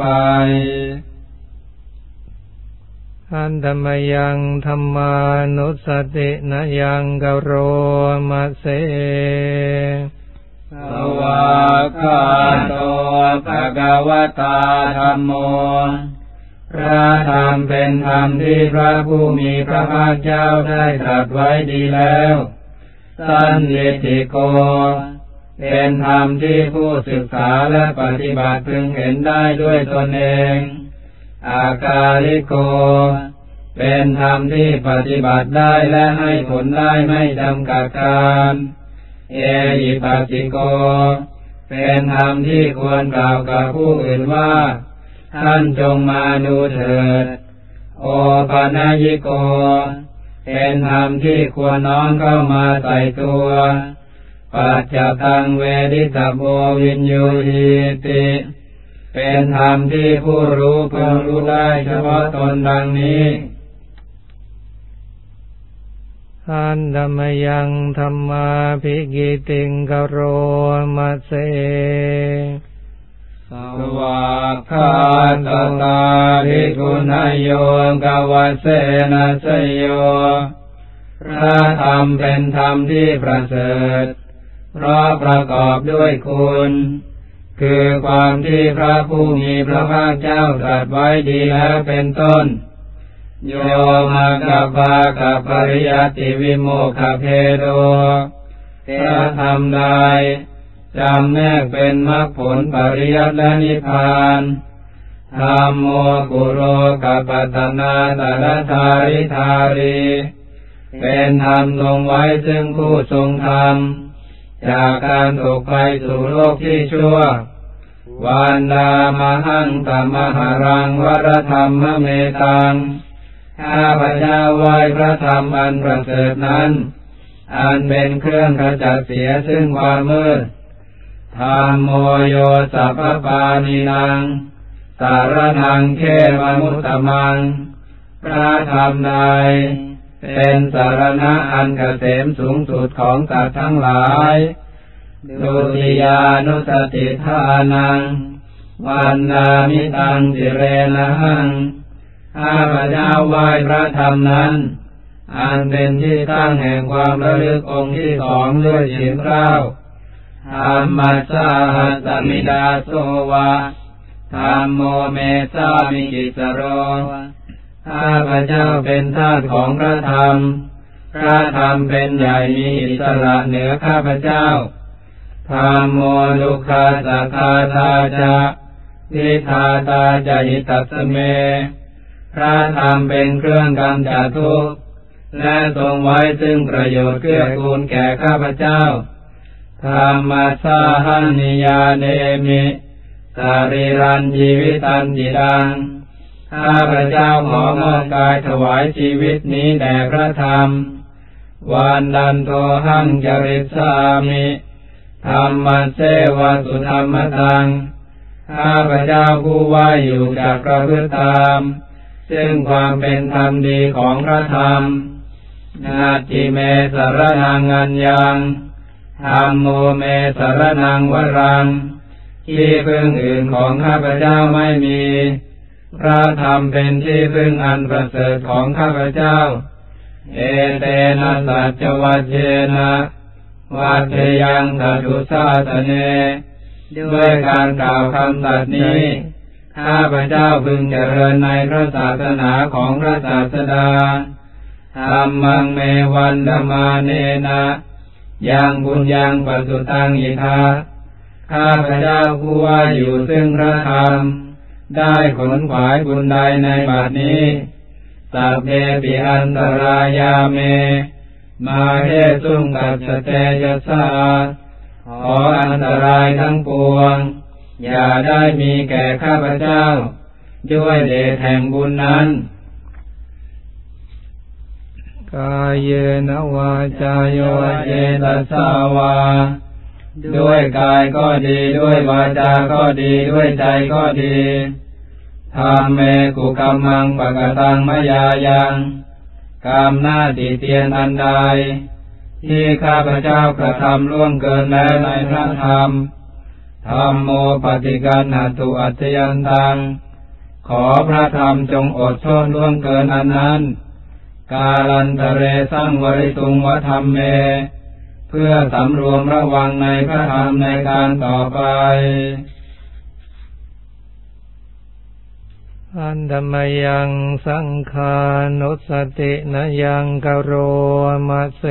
อันธรรมยังธรรมานุสตินะยังกโรมะเสสวากขาโตภะคะวตาธัมโมพระธรรมเป็นธรรมที่พระผู้มีพระภาคเจ้าได้ตรัสไว้ดีแล้วสันนิธิโกเป็นธรรมที่ผู้ศึกษาและปฏิบัติพึงเห็นได้ด้วยตนเองอากาลิโกเป็นธรรมที่ปฏิบัติได้และให้ผลได้ไม่จำกัดการเอหิปัสสิโกเป็นธรรมที่ควรกล่าวกับผู้อื่นว่าท่านจงมาดูเถิดโอปนัญญิโกเป็นธรรมที่ควรน้อมเข้ามาใส่ตัวปัจจตังเวดิตโบวินยูหิติเป็นธรรมที่ผู้รู้พึงรู้ได้เฉพาะตนดังนี้อันธรรมยังธรรมาภิกิติงกโรมัสเสสวากขาตตาภิกขุนโยกวัสเสนะสยโยพระธรรมเป็นธรรมที่ประเสริฐเพราะประกอบด้วยคุณคือความที่พระผู้มีพระภาคเจ้าตรัสไว้ดีแล้วเป็นต้นโยมากัปปะกัปปริยัติวิโมกขเพโดพระธรรมใดจำแนกเป็นมรรคผลปริยัติและนิพพานธัมโมกุโรกัปปัตตนาตระธาริธารีเป็นธรรมทรงไว้ซึ่งผู้ทรงธรรมจากการตกไปสู่โลกที่ชั่ววันดามหังตมหารังวรธรรมเมตังข้าพเจ้าไหว้พระธรรมอันประเสริฐนั้นอันเป็นเครื่องขจัดเสียซึ่งความมืดธัมโมโยสัพพปานินังสารนังเขมมุตตมังพระธรรมใดเป็นสารณะอันเกษมสูงสุดของสัตว์ทั้งหลายดุติยานุสติทานังวันนามิตังสิเรนะหังข้าพเจ้าไหว้พระธรรมนั้นอันเป็นที่ตั้งแห่งความระลึกองค์ที่สองด้วยเสียงกล้าวธัมมัสสะหัสสมิดาโสวะธัมโมเมสามิกิสโรข้าพเจ้าเป็นทาสของพระธรรมพระธรรมเป็นใหญ่มีอิสระเหนือข้าพเจ้าธัมโมดุคาสัคคาทาจะทิฏฐาตาจะหิตัสเมพระธรรมเป็นเครื่องกำจัดทุกข์และทรงไว้ซึ่งประโยชน์เกื้อกูลแก่ข้าพเจ้าธัมมัสสะหันนิยาเนมิสารีรันชีวิตันติดังข้าพเจ้าขอมอบกายถวายชีวิตนี้แด่พระธรรมวันดันโทหังจริสามิธัมมัสเสวะสุธรรมตังข้าพเจ้าผู้ว่าอยู่จากประพฤติตามซึ่งความเป็นธรรมดีของพระธรรมนาทิเมสรนังอัญญังธัมโมเมสรนังวรังที่พึ่งอื่นของข้าพเจ้าไม่มีพระธรรมเป็นที่พึ่งอันประเสริฐของข้าพเจ้าเอเตนะสัจวัจเจนะวัฏยังสัจจุสาสเนด้วยการกล่าวคำตัดนี้ข้าพเจ้าพึงเจริญในพระศาสนาของพระศาสดาธัมมังเมวันธมาเนนะยังบุญยังปัสสุตังอิทาข้าพเจ้าผู้ว่าอยู่ซึ่งพระธรรมได้ขนขวายบุญใดในบัดนี้สัพเพปิอันตรายาเมมาเทสุงกัจจเตยสาขออันตรายทั้งปวงอย่าได้มีแก่ข้าพเจ้าด้วยเดชแห่งบุญนั้นกายเยนวาจาโยเจตสาวาด้วยกายก็ดีด้วยวาจาก็ดีด้วยใจก็ดีธัมเมกุกัมมังปะกตังมยายังกรรมหน้าติเตียนอันใดที่ข้าพเจ้ากระทำล่วงเกินแล้วในพระธรรมธัมโมปฏิกันหตุอัจยันตังขอพระธรรมจงอดโทษล่วงเกินอันนั้นกาลันตะเรสังวริตุงวธรรมเมเพื่อสำรวมระวังในพระธรรมในการต่อไปออันธรรมยังสังฆานุสตินยังกโรมะเส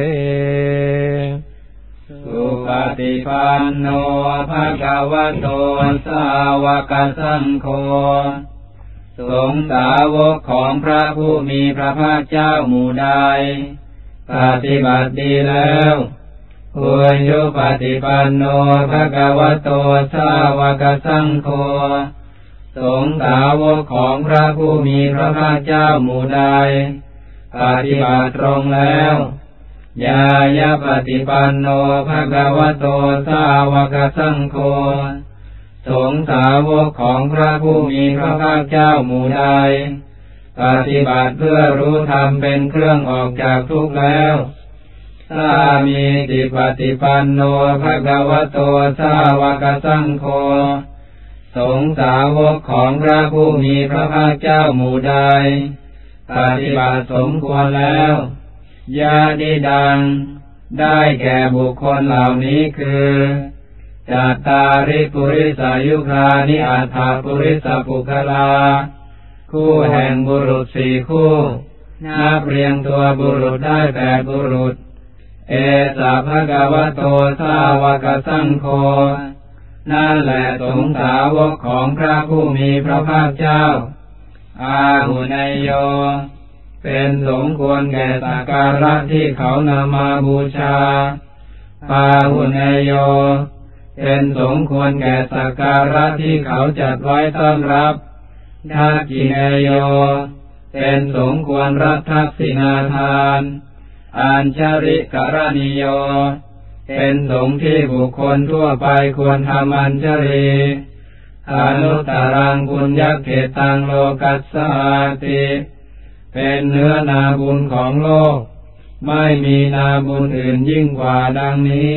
สุปฏิปันโนภะคะวะโตสาวกสังโฆสงฆ์สาวกของพระผู้มีพระภาคเจ้าหมู่ใดปฏิบัติดีแล้วอุยุปฏิปันโนภะคะวะโตสาวกสังโฆสงฆ์สาวกของพระผู้มีพระภาคเจ้าหมู่ใดปฏิบัติตรงแล้วญายะปฏิปันโนภะคะวะโตสาวกสังโฆสงฆ์สาวกของพระผู้มีพระภาคเจ้าหมู่ใดปฏิบัติเพื่อรู้ธรรมเป็นเครื่องออกจากทุกข์แล้วสามีติปฏิปันโนภะคะวะโตสาวกสังโฆสงฆ์สาวกของพระผู้มีพระภาคเจ้าหมู่ใดปฏิบัติสมควรแล้วญาติดังได้แก่บุคคลเหล่านี้คือจัตตาริปุริสายุคานิอัฏฐปุริสปุคลาคู่แห่งบุรุษสี่คู่นับเรียงตัวบุรุษได้แปดบุรุษเอสะภะคะวะโตสาวกสังโฆนั่นแหละสงฆ์สาวกของพระผู้มีพระภาคเจ้าอาหุนยโยเป็นสมควรแก่สักการะที่เขานำมาบูชาปาหุนยโยเป็นสมควรแก่สักการะที่เขาจัดไว้ต้อนรับทักขิเนยโยเป็นสมควรรับทักษิณาทานอัญชริกรณิโยเป็นสงฆ์ที่บุคคลทั่วไปควรทำอัญชลีอนุตตรังปุญญเขตังโลกัสสาติเป็นเนื้อนาบุญของโลกไม่มีนาบุญอื่นยิ่งกว่าดังนี้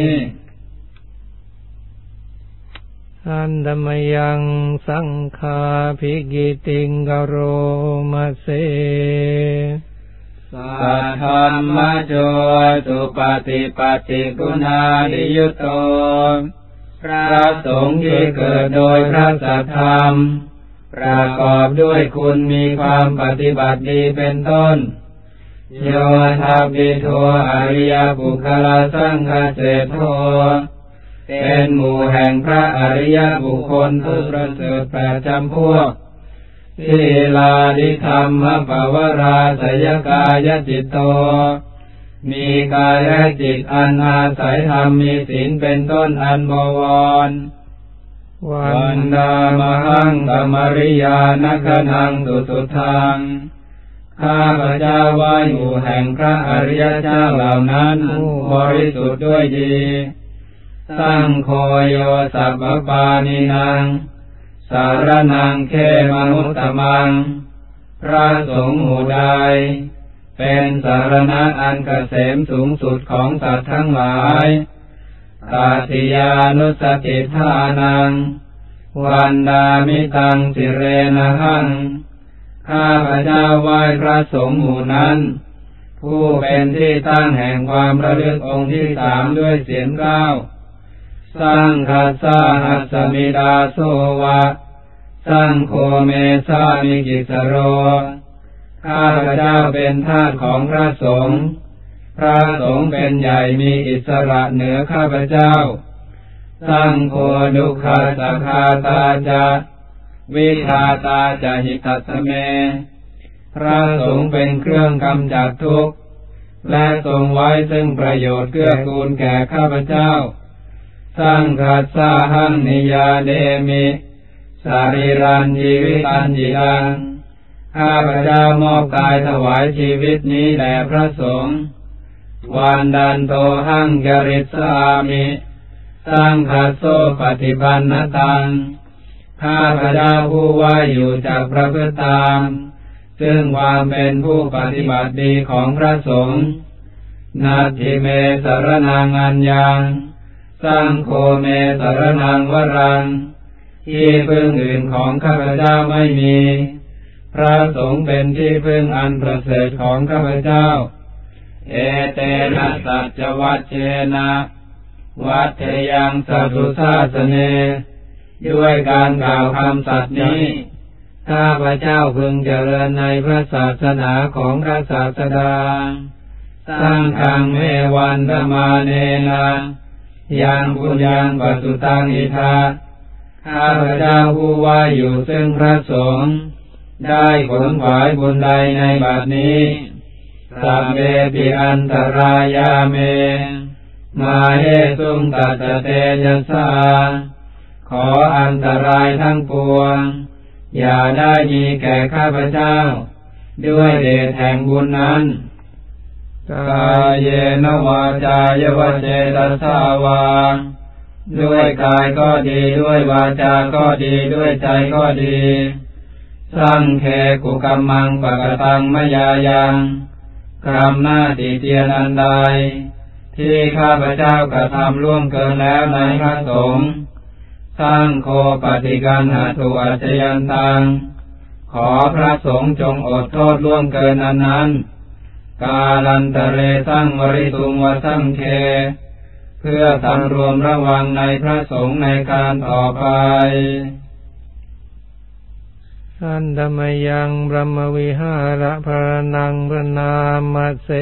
อันธรรมยังสังฆาภิกิติงกโรมะเสสัทธัมมะโจสุปฏิปันติคุณาดิยุตโตพระสงฆ์ที่เกิดโดยพระสัทธรรมประกอบด้วยคุณมีความปฏิบัติดีเป็นต้นโยทัพพิโทอริยบุคลาสังฆเสโทเป็นหมู่แห่งพระอริยบุคคลผู้ประเสริฐแปดจำพวกทีลาดิธรรมปวราสยกายจิตโตมีกายและจิตอันอาศัยธรรมมีศีลเป็นต้นอันบวรวันดามหังกมริยานคนังตุสุทังข้าพเจ้าว่าอยู่แห่งพระอริยเจ้าเหล่านั้นบริสุทธิ์ด้วยดีสังโฆโยสัพพปานินังสารนังเขมนุตตมังพระสงฆ์หมู่ใดเป็นสารณะอันเกษมสูงสุดของสัตว์ทั้งหลายตาติยานุสติทานังวันดามิตังสิเรนะหังข้าพเจ้าไหว้พระสงฆ์หมู่นั้นผู้เป็นที่ตั้งแห่งความระลึกองค์ที่สามด้วยเสียงเก้าสังฆัสสะหัสมิดาโสวะสังโฆเมสามิกิสโรข้าพเจ้าเป็นทาสของพระสงฆ์พระสงฆ์เป็นใหญ่มีอิสระเหนือข้าพเจ้าสังโฆดุขาสคาตาจาวิคาตาจาหิตัสเมพระสงฆ์เป็นเครื่องกำจัดทุกข์และทรงไว้ซึ่งประโยชน์เกื้อกูลแก่ข้าพเจ้าสังฆัสสะหังนิยาเดมิสารีรันชีวิตันจิตังข้าพเจ้ามอบกายถวายชีวิตนี้แด่พระสงฆ์วันดันโตหังจริสามิสังฆัสโสปฏิปันนตังข้าพเจ้าผู้ว่าอยู่จากพระพุทธตามซึ่งความเป็นผู้ปฏิบัติดีของพระสงฆ์นาทิเมสรนังอัญญังสังโฆเมสรนังวรังที่พึ่งอื่นของข้าพเจ้าไม่มีพระสงฆ์เป็นที่พึ่งอันประเสริฐของข้าพเจ้าเอเตนะสัจวัชเชนะวัฏเทยังสัตุสาสเนด้วยการกล่าวคำสัตย์นี้ข้าพเจ้าพึงเจริญในพระศาสนาของพระศาสดาสังฆังเมวันธมาเนนะยังปุญญังปัสสุตังอิทาข้าพเจ้าผู้ว่าอยู่ซึ่งพระสงฆ์ได้ขนขวายบุญใดในบัดนี้สัพเพปิอันตรายาเมมาเหตุงตัสเตยสาขออันตรายทั้งปวงอย่าได้มีแก่ข้าพเจ้าด้วยเดชแห่งบุญนั้นกายเยนวาจายวเจตสาวาด้วยกายก็ดีด้วยวาจาก็ดีด้วยใจก็ดีสังเคกุกัมมังปะกตังมยายังกรรมหน้าติเตียนอันใดที่ข้าพเจ้ากระทำล่วงเกินแล้วในพระสงฆ์สร้างโคปฏิกันหาตุอัจยันตังขอพระสงฆ์จงอดโทษล่วงเกินอันนั้นกาลันตะเรสังวริตุงวสังเคเพื่อสำรวมระวังในพระสงฆ์ในการต่อไปสันธมยังบรมวิหารพรนังพระนามเส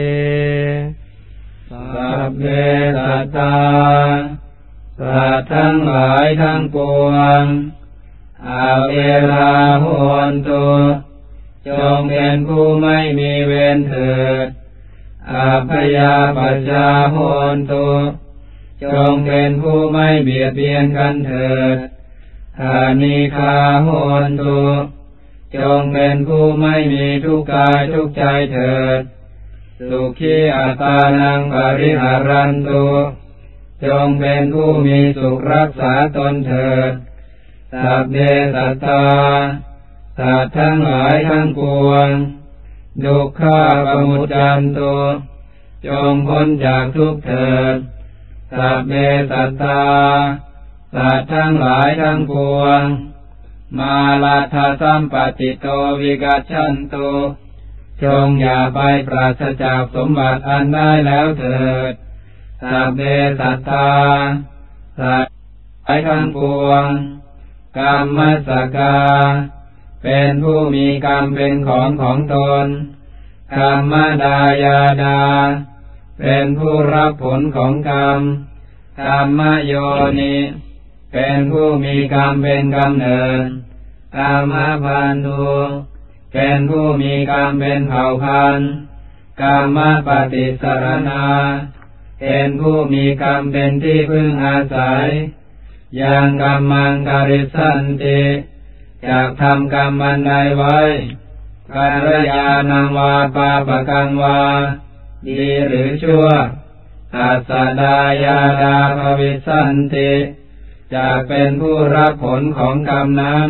สัพเพสัตตาสัตว์ทั้งหลายทั้งปวงอาเวลาโหนตุจงเป็นผู้ไม่มีเวรเถิดอาพยาปัจจาโหนตุจงเป็นผู้ไม่เบียดเบียนกันเถิดอานิคาโหนตุจงเป็นผู้ไม่มีทุกข์กายทุกข์ใจเถิดสุขีอัตตานังปริหารันตุจงเป็นผู้มีสุขรักษาตนเถิดสัพเพสัตตาสัตว์ทั้งหลายทั้งปวงดุขะปมุจจันตุจงพ้นจากทุกข์เถิดสัพเพสัตตาสัตว์ทั้งหลายทั้งปวงมาลาทาสัมปติโตวิกัจฉันตุจงอย่าไปปราศจากสมบัติอันได้แล้วเถิดสัพเพสัตตาสัตว์ทั้งปวงกรรมสกาเป็นผู้มีกรรมเป็นของของตนกรรมดายาดาเป็นผู้รับผลของกรรมกรรมโยนิเป็นผู้มีกรรมเป็นกำเนิดกรรมพันธุเป็นผู้มีกรรมเป็นเผ่าพันธุ์กรรมปฏิสรณาเป็นผู้มีกรรมเป็นที่พึ่งอาศัยยังกรรมังการิสันติจากทำกรรมอันใดไว้กัลยาณังวาปาปกังวาดีหรือชั่วตัสสะดายาดาภวิสันติจากเป็นผู้รับผลของกรรมนั้น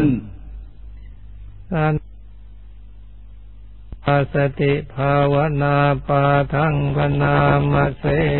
อาสติภาวนาปาทังพนามเส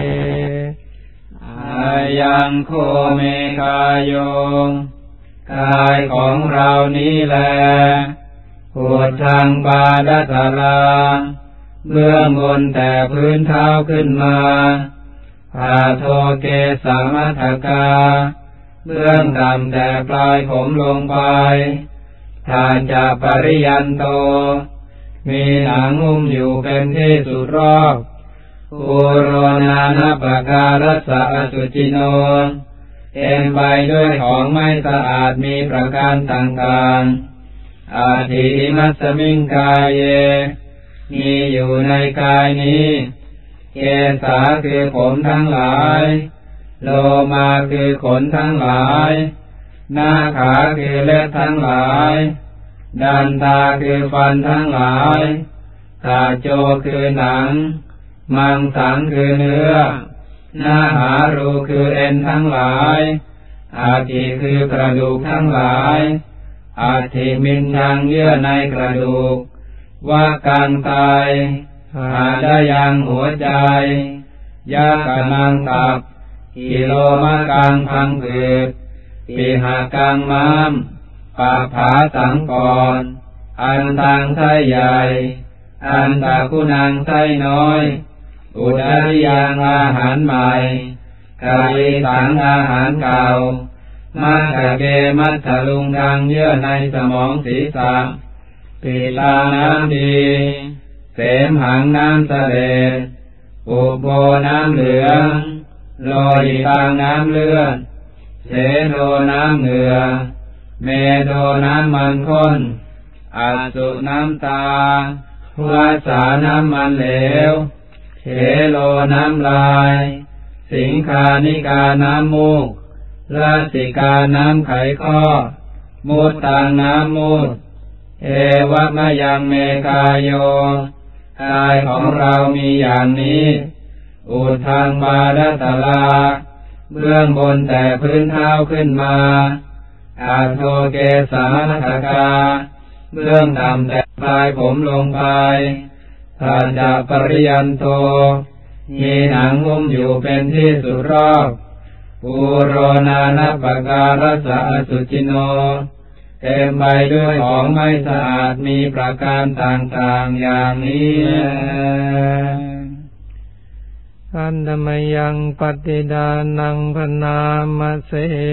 อายังโคเมกายโยกายของเรานี้แลพุทธังบาดตาลาเบื้องบนแต่พื้นเท้าขึ้นมาภาโทเกสามัทกาเบื้องต่ำแต่ปลายผมลงไปทานจะปริยันโตมีหนังหุ้มอยู่เป็นที่สุดรอบอุโรนานาปการัสสะอสุจิโนเต็มไปด้วยของไม่สะอาดมีประการต่างๆอาทิมัสสมิงกายเยมีอยู่ในกายนี้เกสาคือผมทั้งหลายโลมาคือขนทั้งหลายหน้าขาคือเล็บทั้งหลายดันตาคือฟันทั้งหลายตาโจคือหนังมังสังคือเนื้อนาหารูคือเอ็นทั้งหลายอาทิคือกระดูกทั้งหลายอาทิมินยังเยื่อในกระดูกว่ากังไตหาดยังหัวใจยากนังตับกิโลมะกังพังผืดปีหากังม้ามปาผาสังกรอันตังไส้ใหญ่อันตะกุนังไส้น้อยอุดริยังอาหารใหม่กาลีสังอาหารเก่ามัทธเกมัทธลุงทางเยื่อในสมองศีรษะปิลาน้ำดีเสมหังน้ำเสลดอุโบน้ำเหลืองโลหิตังน้ำเลือดเสโดน้ำเหงื่อเมโดน้ำมันข้นอสุน้ำตาวาสาน้ำมันเหลวเทโลน้ำลายสิงคานิกาน้ำมูกลาสิกาน้ำไขข้อมูดตังน้ำมูดเอวะมะยังเมกายโยกายของเรามีอย่างนี้อุทางบาดตลาเบื้องบนแต่พื้นเท้าขึ้นมาอาโทเกสาทกาเบื้องต่ำแต่ปลายผมลงไปอาจาปริยันโตมีหนังหุ้มอยู่เป็นที่สุดรอบปูโรนานาปการัสสะอสุจิโนเต็มไปด้วยของไม่สะอาดมีประการต่างๆอย่างนี้อันธมยังปฏิดานังพนามเส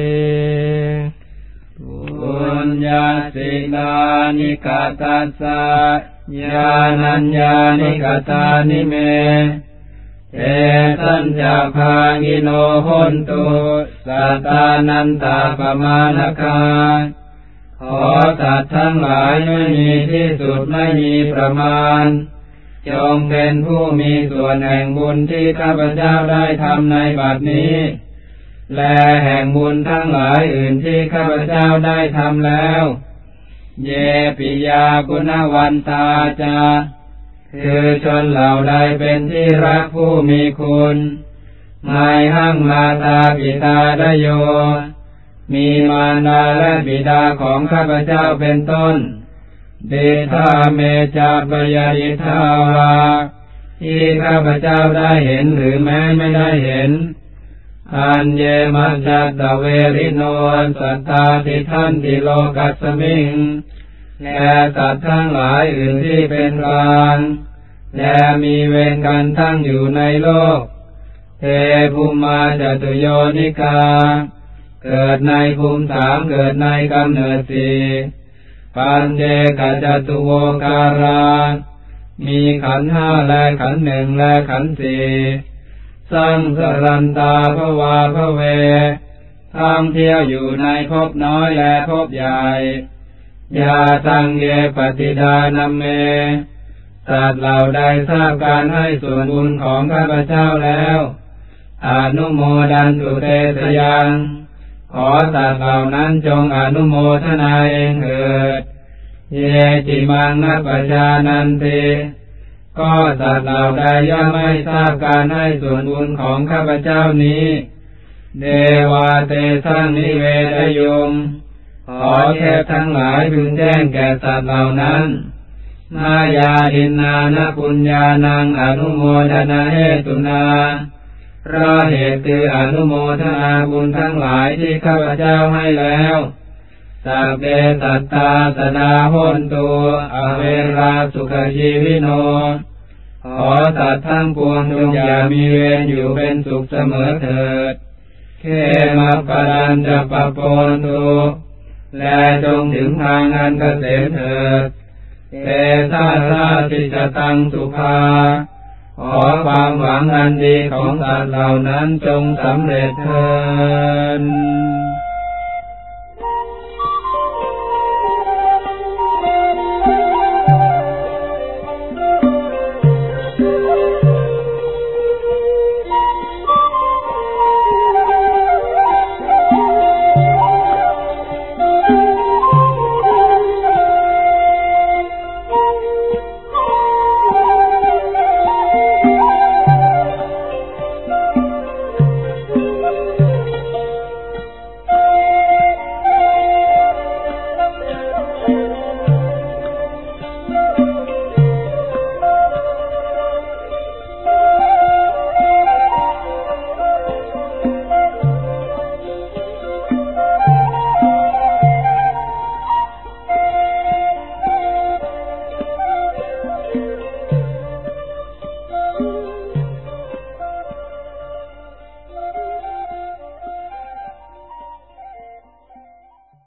ปุญญาสิลานิกาตัสสะญาณัญญานิกตานิเมเอตัญจภากิโนโหนตุสัตตานันตาปมาณคาขอสัตว์ทั้งหลายไม่มีที่สุดไม่มีประมาณจงเป็นผู้มีส่วนแห่งบุญที่ข้าพเจ้าได้ทำในบัดนี้และแห่งบุญทั้งหลายอื่นที่ข้าพเจ้าได้ทำแล้วเยปิยากุณวันตาจาคือชนเหล่าใดเป็นที่รักผู้มีคุณไมหังมาตาปิตาดโยมีมารดาและบิดาของข้าพเจ้าเป็นต้นเดธาเมจาปยายิทาวาที่ข้าพเจ้าได้เห็นหรือแม้ไม่ได้เห็นอันเยมัจจัตตเวริโนสัตตาติทันติโลกัสสมิงและสัตว์ทั้งหลายอื่นที่เป็นกลางและมีเวรกันทั้งอยู่ในโลกเทภูมาจตุโยนิกาเกิดในภูมิสามเกิดในกำเนิดสี่ปัญเจกจตุโวการามีขันธ์ห้าและขันธ์หนึ่งและขันธ์สี่สังสรันตาภวาภเวท่องเที่ยวอยู่ในภพน้อยและภพใหญ่ยาตังเยปฏิดานัมเมสัตว์เหล่าใดทราบการให้ส่วนบุญของข้าพเจ้าแล้วอนุโมดันตุเตสยังขอสัตว์เหล่านั้นจงอนุโมทนาเองเถิดเยจิมังนัปชานันติก็สัตว์เหล่าใดย่อมไม่ทราบการให้ส่วนบุญของข้าพเจ้านี้เดวาเตสังนิเวทยุมขอเทพทั้งหลายพึงแจ้งแก่สัตว์เหล่านั้นมายาดินนานะปุญญานังอนุโมทนาเหตุนาเพราะเหตุคืออนุโมทนาบุญทั้งหลายที่ข้าพเจ้าให้แล้วสัพเพสัตตาสดาโหนตุอเวราสุขชีวิโนขอสัตว์ทั้งปวงจงอย่ามีเวรอยู่เป็นสุขเสมอเถิดเขมาปรัญจะปะโปนตุและจงถึงทางอันเกษมเถิดเตชะสาติจตังสุภาขอความหวังอันดีของสัตว์เหล่านั้นจงสำเร็จเถิด